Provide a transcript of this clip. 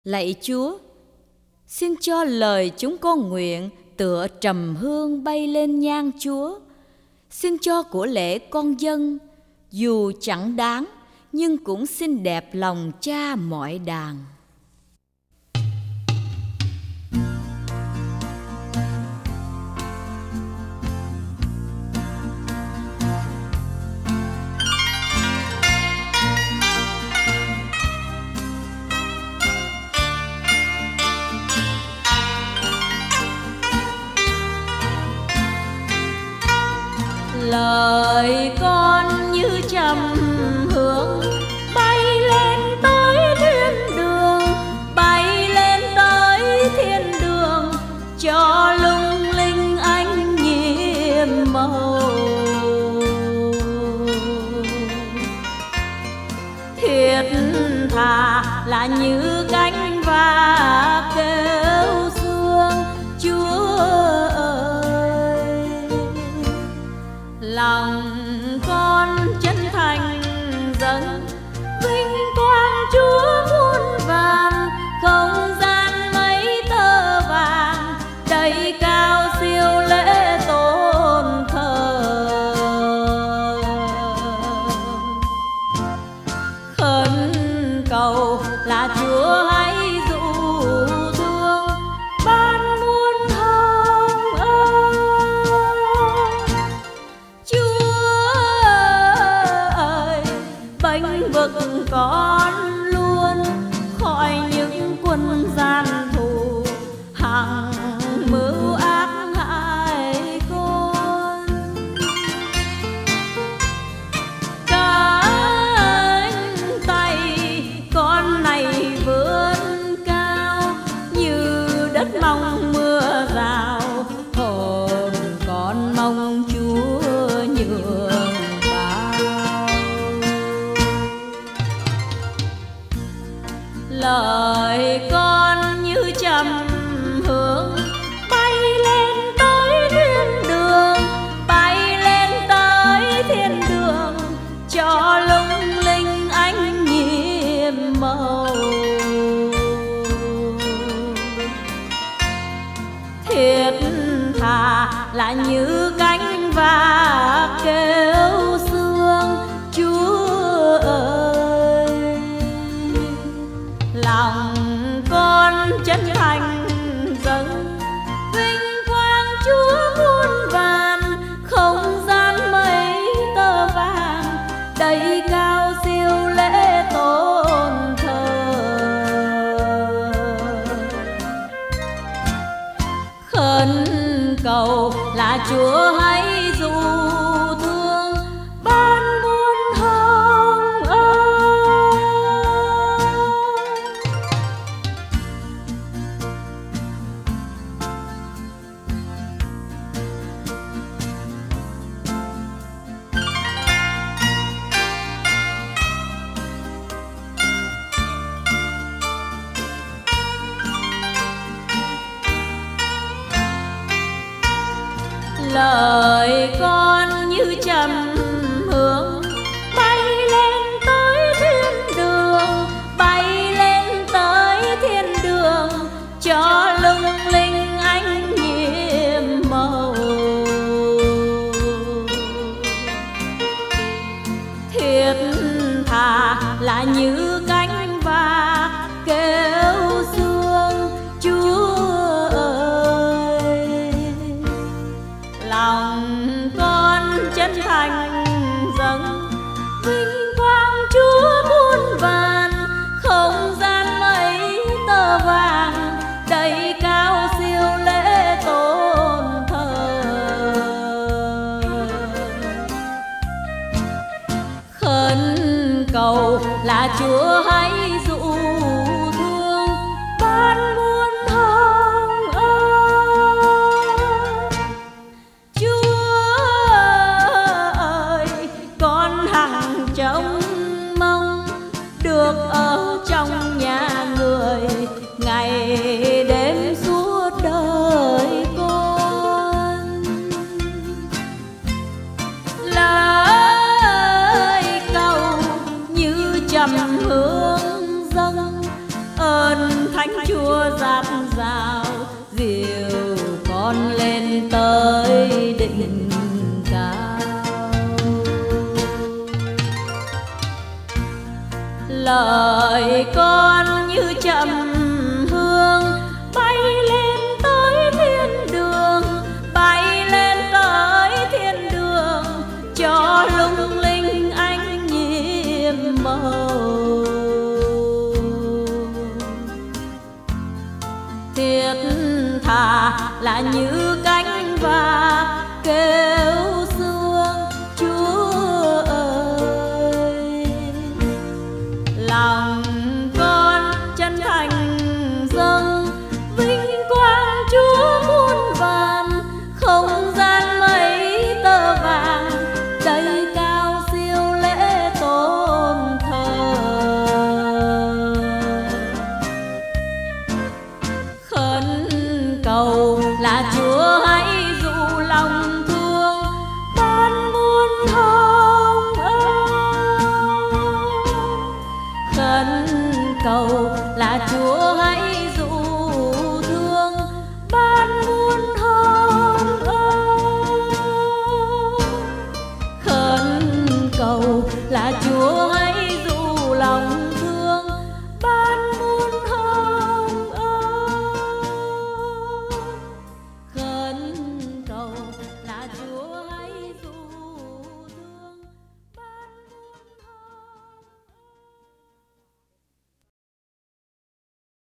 Lạy Chúa, xin cho lời chúng con nguyện tựa trầm hương bay lên nhang Chúa. Xin cho của lễ con dâng, dù chẳng đáng, nhưng cũng xin đẹp lòng Cha mọi đàng. Lời con như trầm hương bay lên tới thiên đường, bay lên tới thiên đường, cho lung linh ánh nhiệm màu. Thiết tha là như cánh và kêu sương, Chúa ơi, lòng con chân thành dâng vinh quang Chúa muôn vàn. Không gian mấy tơ vàng đầy cao siêu lễ tôn thờ, khấn cầu là Chúa hãy dụ thương ban muôn hồng ơn. Chúa ơi, bênh vực con luôn khỏi những quân gian thù hằng mưu ác hại con. Cánh tay con này vươn cao như đất mong mưa rào, hồn con mong Chúa nhường bao. Lời con như trầm hương bay lên tới thiên đường, bay lên tới thiên đường, cho lung linh ánh nhiệm màu. Thiết tha là như cánh và kêu sương, Chúa ơi, lòng con chân thành dâng vinh quang Chúa muôn vàn. Không gian mấy tơ vàng đầy cao siêu lễ tôn thờ, khấn cầu là Chúa hãy dụ thương ban muôn hồng ơn. Lời con như trầm hương bay lên tới thiên đường, bay lên tới thiên đường, cho lung linh ánh nhiệm màu. Thiết tha là như cánh và kêu sương, Chúa ơi, lòng con chân thành dâng Thánh Chúa dạt dào dìu con lên tới đỉnh cao. Lời con như trầm hương bay lên tới thiên đường, bay lên tới thiên đường, cho lung linh ánh nhiệm màu. Thiết tha là như cánh và kêu xương Chúa ơi. Lòng con chân thành dâng vinh quang Chúa muôn vàn, không gian mấy tơ vàng đầy cao siêu lễ tôn thờ. Khấn cầu là Chúa hãy dụ lòng thương ban muôn hồng ân. Khấn cầu là Chúa hãy dụ thương ban muôn hồng ân. Khấn cầu là Chúa